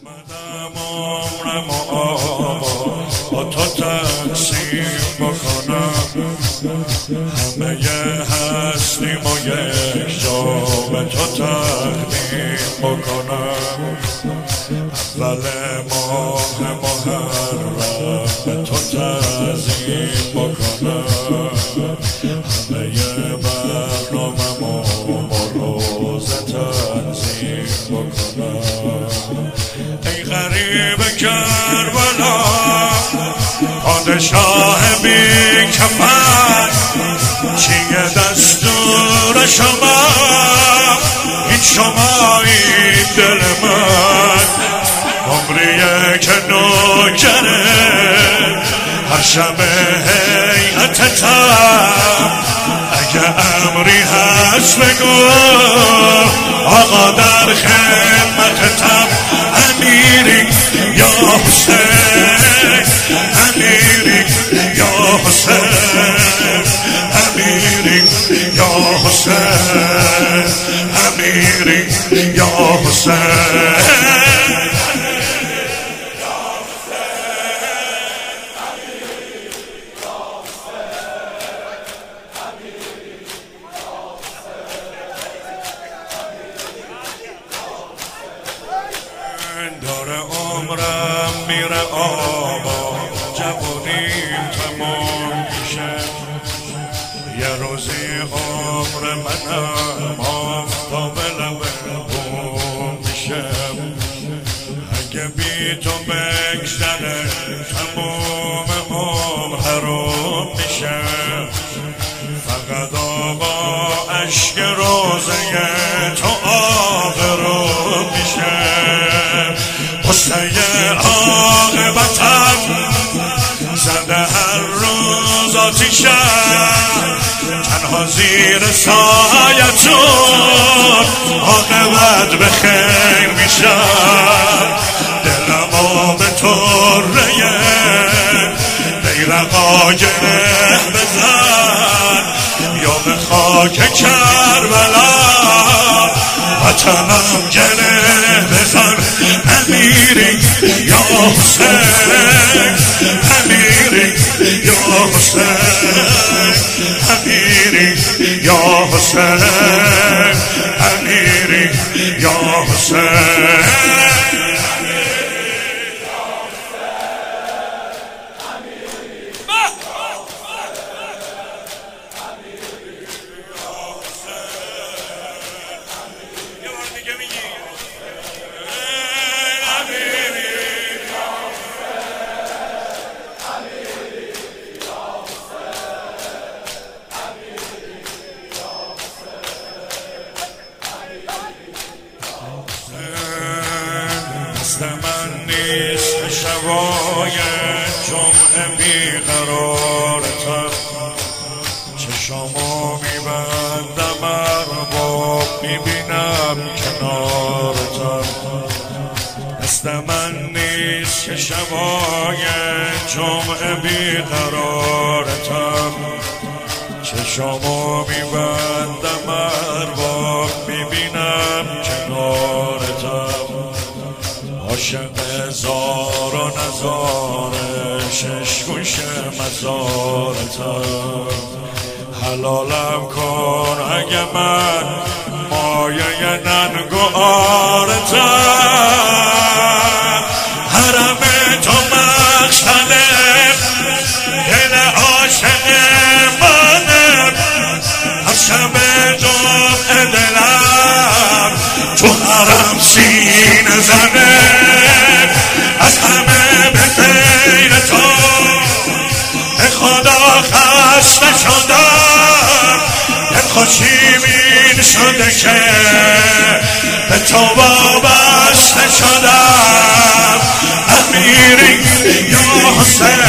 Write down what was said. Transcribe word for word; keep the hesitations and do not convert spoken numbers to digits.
اومدم عمرم آقا با تو تقسیم بکنم، همه هستیم و یک جا به تو تقدیم بکنم. اول ماه محرم به تو تعظیم بکنم، همه برنامه‌مو با روزه تنظیم بکنم. ای غریب کربلا پادشاه بی کفن، چیه دستور شما؟ این شمایی دل من، عمریه که نوکره هر شب هیئتتم. اگه امری هست بگو آقا در خدمتتم. امیری یا حسین، امیری یا حسین، امیری یا حسین، امیری یا حسین. داره عمرم میره آبا، جوونیم تمام میشه. یه روزی عمر منم آفتاب لب بوم میشه. اگه بی تو بگذره تمام عمر حروم میشه. فقط آقا اشک روزه تو آبروم میشه. قصه عاقبتم زده هر روز آتیشم، تنها زیر سایتون عاقبت به خیر میشم. دلمو به طره بیرقا گره بزن، یا به خاک کربلا وطنم گره بزن. امیری یا حسین، امیری یا حسین، امیری یا حسین، امیری یا حسین. دست من نیست شبای جمعه بیقرارتم، چشمو میبندم ارباب میبینم کنارتم. دست من نیست که شبای جمعه بیقرارتم، چشمو میبندم ارباب میبینم کنارتم. عاشق زار و نزاره شش گوشه مزارتم. حلالم کن اگه من مایه ننگ و عارتم. حرم تو مقتله دل عاشق منم، هر شب جمعه دلم تو حرم سینه زنه. از همه به غیر تو به خدا خسته شدم، دل خوشیمین شده که به تو وابسته شدم. امیری یا حسین،